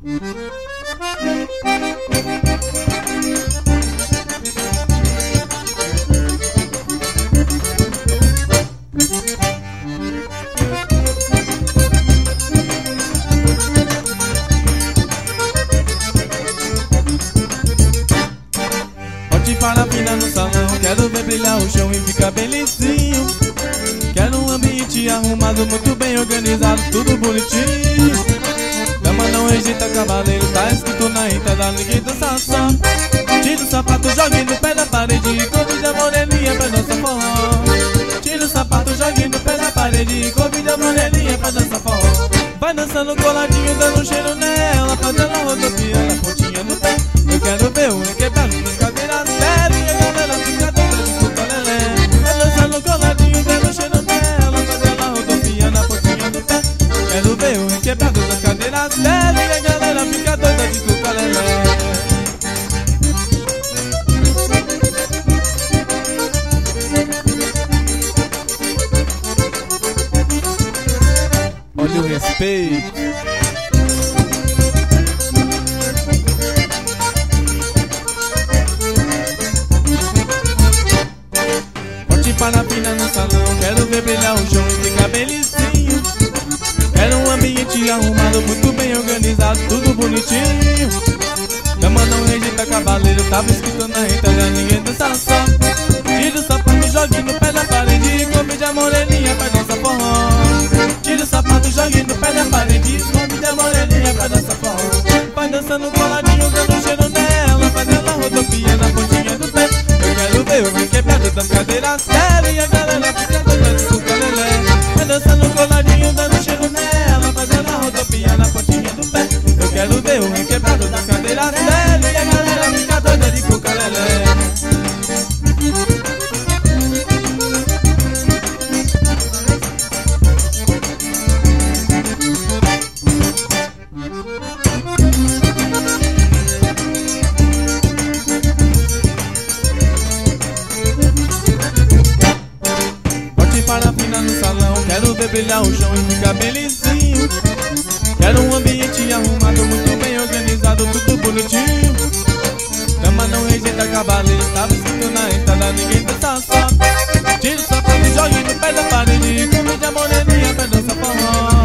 Parafina no salão, quero ver brilhar o chão e ficar bem lisinho. Quero um ambiente arrumado, muito bem organizado, tudo bonitinho. Dama não rejeita cavaleiro, tá escrito na entrada, ninguém dança só. Tira o sapato, jogue no pé da parede, convida a moreninha pra dançar forró. Tira o sapato, jogue no pé da parede, convida a moreninha pra dançar forró. Vai dançando coladinho, dando um cheiro nela, fazendo a rodopia na pontinha do pé. Eu quero ver o requebrado das cadeiras dela e a galera fica toda de cucalelé. Vai dançando coladinho, dando um cheiro nela, fazendo a rodopia na pontinha do pé. Eu quero ver o requebrado das cadeiras dela e a galera fica doida de cucalelé. Olha o respeito. Bote parafina no salão, quero ver brilhar o chão e ficar bem lisinho. Quero um ambiente arrumado, muito bem organizado, tudo bonitinho. Dama não rejeita cavaleiro, tava escrito na entrada, ninguém dança só. Tira o sapato, jogue no pé da parede, convide a moreninha pra dançar forró. Tira o sapato, jogue no pé da parede, convide a moreninha pra dançar forró. Vai dançando coladinho, dando cheiro nela, fazendo a rodopia na pontinha do pé. Eu quero ver o requebrado das cadeiras dela e a galera fica doida de cucalelé. Vai dançando coladinho, dando cheiro nela, fazendo a rodopia na pontinha do pé. Eu quero ver o requebrado das cadeiras dela e a galera fica doida de cucalelé. Parafina no salão, quero ver brilhar o chão e ficar bem lisinho. Quero um ambiente arrumado, muito bem organizado, tudo bonitinho. Dama não rejeita cavaleiro, tava escrito na entrada, ninguém dança só. Tira o sapato e jogue no pé da parede, convide a moreninha pra dançar forró.